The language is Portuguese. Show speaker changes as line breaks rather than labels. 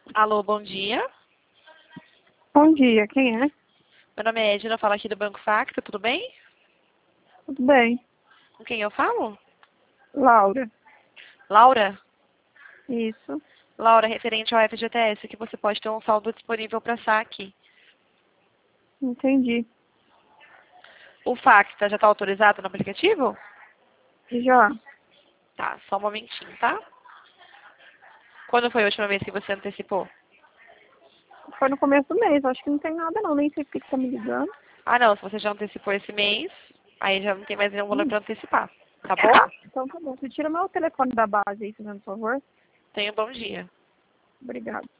Alô, bom dia.
Bom dia, quem é?
Meu nome é Edna, falo aqui do Banco Facto, tudo bem?
Tudo bem.
Com quem eu falo?
Laura.
Laura?
Isso.
Laura, referente ao FGTS, que você pode ter um saldo disponível para saque.
Entendi.
O Facta já está autorizado no aplicativo?
Já.
Tá, só um momentinho, tá? Quando foi a última vez que você antecipou?
Foi no começo do mês. Acho que não tem nada não. Nem sei por que tá me ligando.
Ah, não, se você já antecipou esse mês, aí já não tem mais nenhum valor
Hum.
para antecipar, tá bom?
Então tá bom. Você tira meu telefone da base aí, por favor.
Tenha um bom dia.
Obrigada.